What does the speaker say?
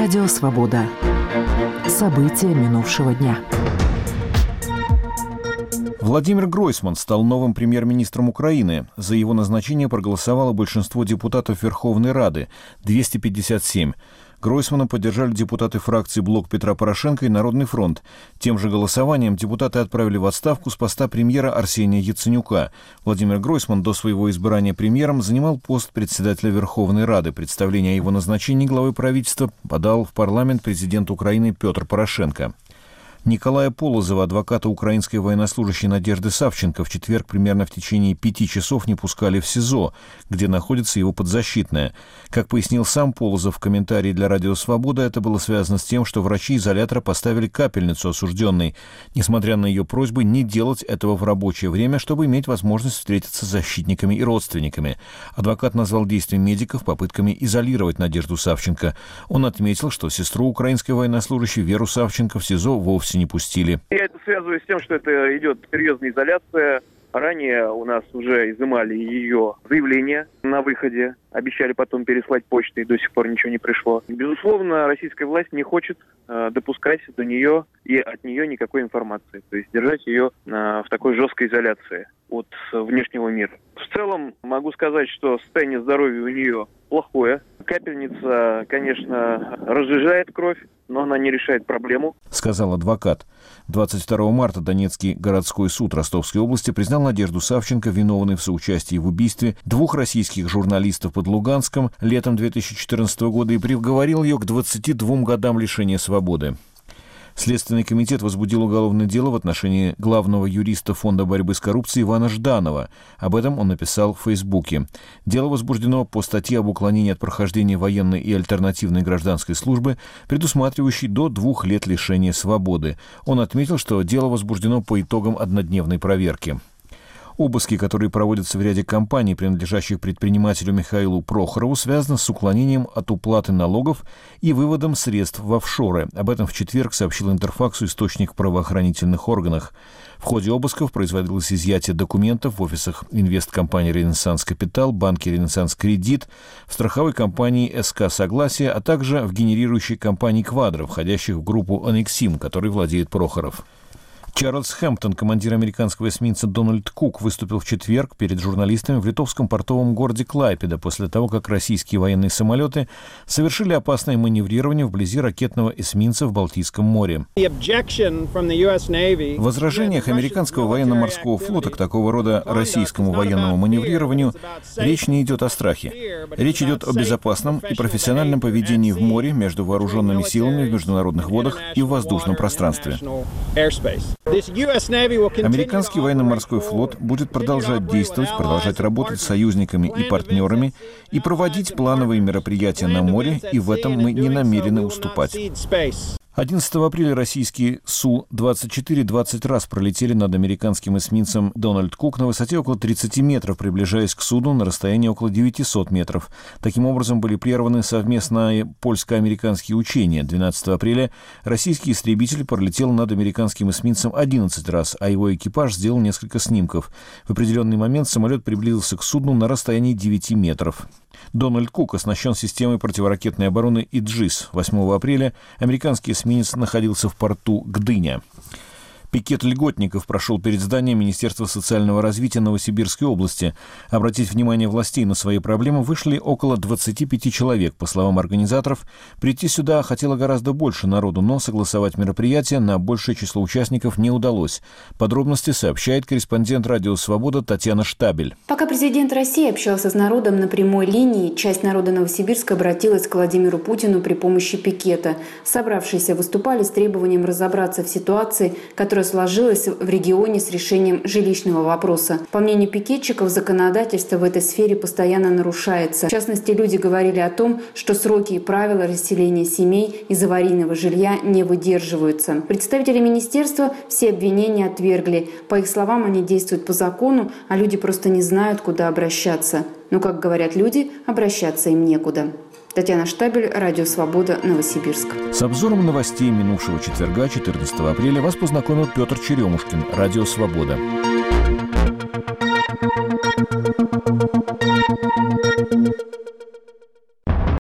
Радио «Свобода». События минувшего дня. Владимир Гройсман стал новым премьер-министром Украины. За его назначение проголосовало большинство депутатов Верховной Рады – 257. Гройсмана поддержали депутаты фракции «Блок Петра Порошенко» и «Народный фронт». Тем же голосованием депутаты отправили в отставку с поста премьера Арсения Яценюка. Владимир Гройсман до своего избрания премьером занимал пост председателя Верховной Рады. Представление о его назначении главой правительства подал в парламент президент Украины Петр Порошенко. Николая Полозова, адвоката украинской военнослужащей Надежды Савченко, в четверг примерно в течение 5 часов не пускали в СИЗО, где находится его подзащитная. Как пояснил сам Полозов в комментарии для «Радио Свобода», это было связано с тем, что врачи изолятора поставили капельницу осужденной, несмотря на ее просьбы не делать этого в рабочее время, чтобы иметь возможность встретиться с защитниками и родственниками. Адвокат назвал действия медиков попытками изолировать Надежду Савченко. Он отметил, что сестру украинской военнослужащей Веру Савченко в СИЗО вовсе не пустили. Я это связываю с тем, что это идет серьезная изоляция. Ранее у нас уже изымали ее заявление на выходе. Обещали потом переслать почтой, и до сих пор ничего не пришло. Безусловно, российская власть не хочет допускать до нее и от нее никакой информации. То есть держать ее в такой жесткой изоляции от внешнего мира. В целом могу сказать, что состояние здоровья у нее плохое. Капельница, конечно, разжижает кровь, но она не решает проблему, сказал адвокат. 22 марта Донецкий городской суд Ростовской области признал Надежду Савченко виновной в соучастии в убийстве 2 российских журналистов под Луганском летом 2014 года и приговорил ее к 22 годам лишения свободы. Следственный комитет возбудил уголовное дело в отношении главного юриста Фонда борьбы с коррупцией Ивана Жданова. Об этом он написал в Фейсбуке. Дело возбуждено по статье об уклонении от прохождения военной и альтернативной гражданской службы, предусматривающей до 2 лет лишения свободы. Он отметил, что дело возбуждено по итогам однодневной проверки. Обыски, которые проводятся в ряде компаний, принадлежащих предпринимателю Михаилу Прохорову, связаны с уклонением от уплаты налогов и выводом средств в офшоры. Об этом в четверг сообщил Интерфаксу источник в правоохранительных органах. В ходе обысков производилось изъятие документов в офисах инвесткомпании «Ренессанс Капитал», банке «Ренессанс Кредит», в страховой компании «СК Согласие», а также в генерирующей компании «Квадро», входящих в группу «Анексим», которой владеет Прохоров. Чарльз Хэмптон, командир американского эсминца «Дональд Кук», выступил в четверг перед журналистами в литовском портовом городе Клайпеда после того, как российские военные самолеты совершили опасное маневрирование вблизи ракетного эсминца в Балтийском море. В возражениях американского военно-морского флота к такого рода российскому военному маневрированию речь не идет о страхе. Речь идет о безопасном и профессиональном поведении в море между вооруженными силами в международных водах и в воздушном пространстве. Американский военно-морской флот будет продолжать действовать, продолжать работать с союзниками и партнерами и проводить плановые мероприятия на море, и в этом мы не намерены уступать. 11 апреля российские Су-24 20 раз пролетели над американским эсминцем «Дональд Кук» на высоте около 30 метров, приближаясь к судну на расстоянии около 900 метров. Таким образом, были прерваны совместные польско-американские учения. 12 апреля российский истребитель пролетел над американским эсминцем 11 раз, а его экипаж сделал несколько снимков. В определенный момент самолет приблизился к судну на расстоянии 9 метров. «Дональд Кук» оснащен системой противоракетной обороны «Иджис». 8 апреля американский эсминец находился в порту Гдыня. Пикет льготников прошел перед зданием Министерства социального развития Новосибирской области. Обратить внимание властей на свои проблемы вышли около 25 человек. По словам организаторов, прийти сюда хотело гораздо больше народу, но согласовать мероприятие на большее число участников не удалось. Подробности сообщает корреспондент «Радио Свобода» Татьяна Штабель. Пока президент России общался с народом на прямой линии, часть народа Новосибирска обратилась к Владимиру Путину при помощи пикета. Собравшиеся выступали с требованием разобраться в ситуации, которая сложилась в регионе с решением жилищного вопроса. По мнению пикетчиков, законодательство в этой сфере постоянно нарушается. В частности, люди говорили о том, что сроки и правила расселения семей из аварийного жилья не выдерживаются. Представители министерства все обвинения отвергли. По их словам, они действуют по закону, а люди просто не знают, куда обращаться. Но, как говорят люди, обращаться им некуда. Татьяна Штабель, Радио Свобода, Новосибирск. С обзором новостей минувшего четверга, 14 апреля, вас познакомил Петр Черемушкин, Радио Свобода.